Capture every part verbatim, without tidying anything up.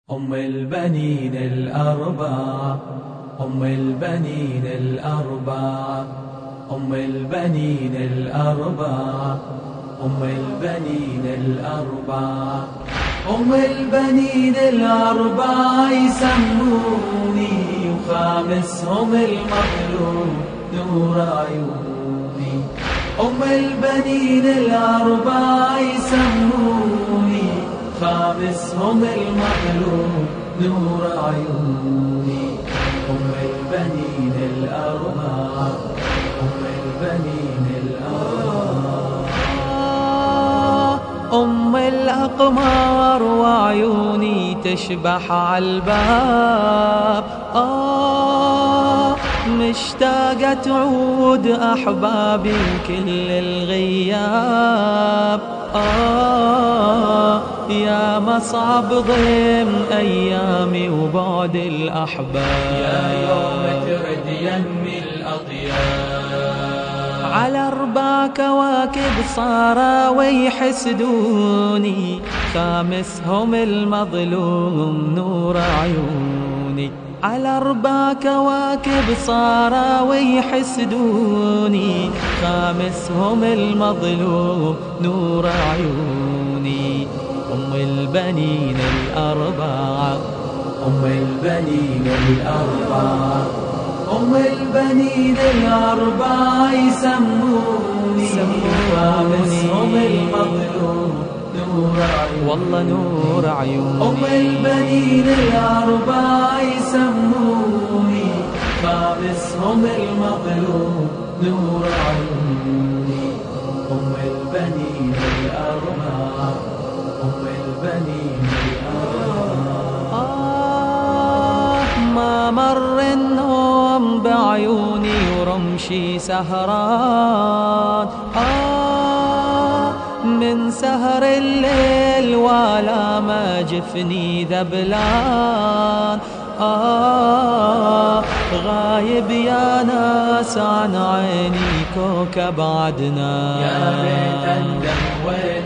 أم البنين الأربع، أم البنين الأربع، أم البنين الأربع، أم البنين الأربع، أم البنين الأربع يسموني وخامسهم المظلوم نور عيوني. أم البنين الأربع يسموني خامسهم المظلوم نور عيوني. أم البنين الأربع، أم البنين الأربع، أم الأقمار وعيوني تشبح عالباب. آه مشتاقة تعود أحبابي كل الغياب. آه يا مصعب ضيم أيامي وبعد الأحباب، يا يوم ترد يمي الأطياب. على أربع كواكب صاروا ويحسدوني خامسهم المظلوم نور عيوني. على أربع كواكب صاروا ويحسدوني خامسهم المظلوم نور عيوني. أم البنين الأربعة، أم البنين الأربع، أم البنين الأربع يسموني خامسهم المظلوم نور عيوني. والله نور عيوني. أم البنين الأربع يسموني خامسهم المظلوم نور عيوني. أم البنين الأربع، أم البنين الأربع. آه ما مر النوم بعيوني ورمشي سهران. آه من سهر الليل ولا ما جفني ذبلان. آه غايب يا ناس عن عيني كوكب عدنان. يا ريت أندم وين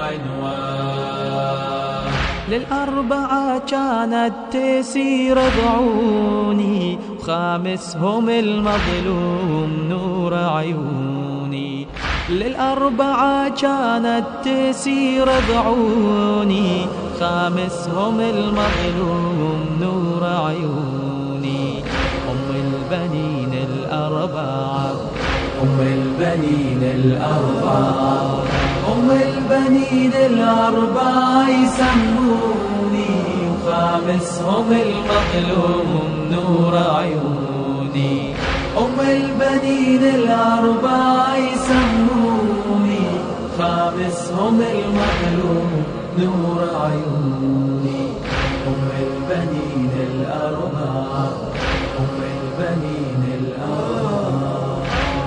العنوان. للأربعة كانت تسير ضعوني وخامسهم المظلوم نور عيوني. للأربعة كانت تسير ضعوني خامسهم المظلوم نور عيوني. أم البنين الأربعة، أم البنين الأربع، أم البنين الأربع يسموني وخامسهم المظلوم نور عيوني. أم البنين الأربع يسموني خامسهم المظلوم نور عيوني. أم البنين الأربع، أم البنين الأربع.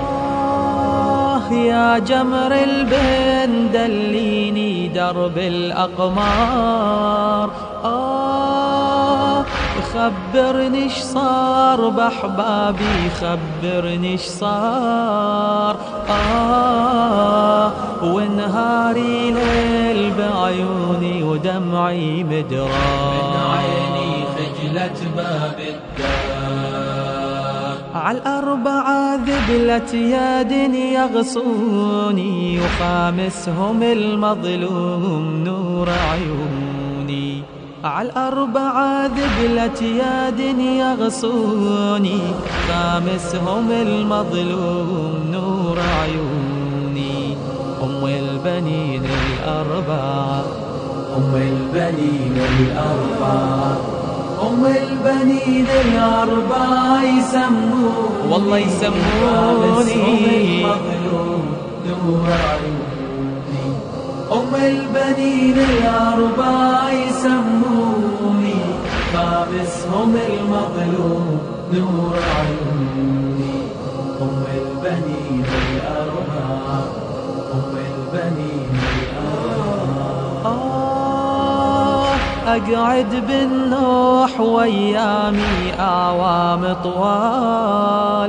يا جمر البن دليني درب الأقمار. آه خبرني ايش صار بأحبابي، خبرني ايش صار. آه ونهاري ليل بعيوني ودمعي مدرار. من عيني خجلت باب الدار. عالأربعة ذبلت يد يغصوني وخامسهم المظلوم نور عيوني. عالأربعة ذبلت يد يغصوني خامسهم المظلوم نور عيوني. أم البنين الأربعة، أم البنين الأربع، أم البنين الأربع يسموني والله يسموني المظلوم نور عيوني. أم البنين الأربع يسموني خامسهم المظلوم نور عيوني. أم البنين الأربع، أم البنين الأربع. آه أقعد بالنوح وأيامي أعوام طوال.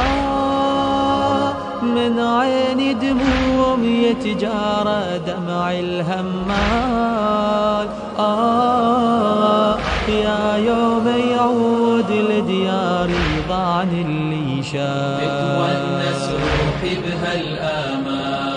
آه من عيني دموم يتجارى دمع الهمال. آه يا يوم يعود لدياري ضعن اللي شاف تتونس روحي بهالآمال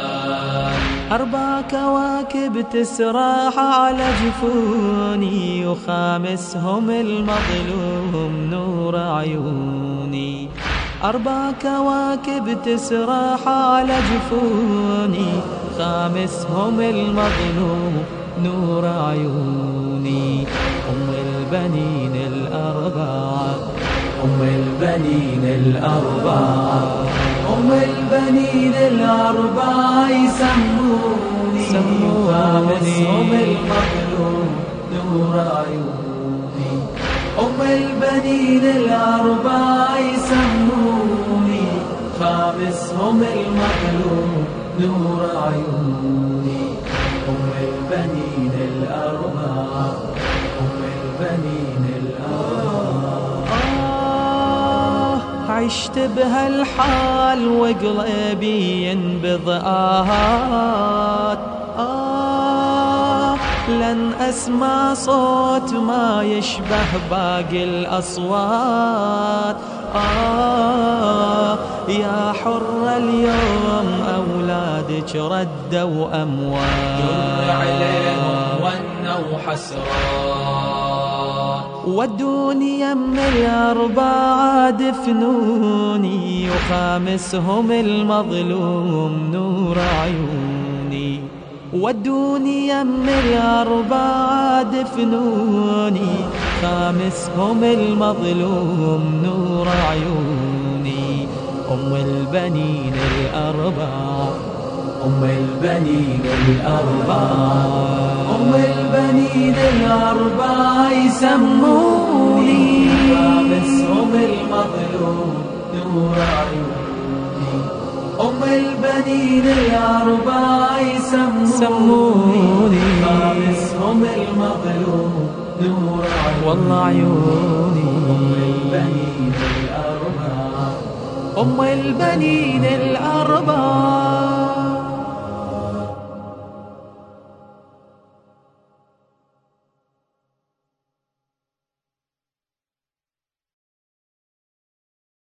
أربع كواكب تسراح على جفوني وخامسهم المظلوم نور عيوني أربع كواكب تسراح على جفوني خامسهم المظلوم نور عيوني أم البنين الأربعة أم البنين الأربعة أم البنين الأربعة يسموني خامسهم المظلوم نور عيوني أم البنين الأربعة يسموني خامسهم المظلوم نور عيوني أم البنين الأربعة أم البنين الأربعة آه عشت بهالحال وقلبي ينبض آهات آه لن أسمع صوت ما يشبه باقي الأصوات آه يا حر اليوم أولادك ردوا أموات جر عليهم ونوا حسرات ودوني يم الأربعة دفنوني وخامسهم المظلوم نور عيوني ودوني يم الأربعة دفنوني خامسهم المظلوم نور عيوني أم البنين الأربعة أم البنين الأربعة أم البنين الأربعة يسموني خامسهم المظلوم نور عيوني أم البنين الأربعة يسموني خامسهم المظلوم نور عيوني والله عيوني أم البنين الأربعة أم البنين الأربعة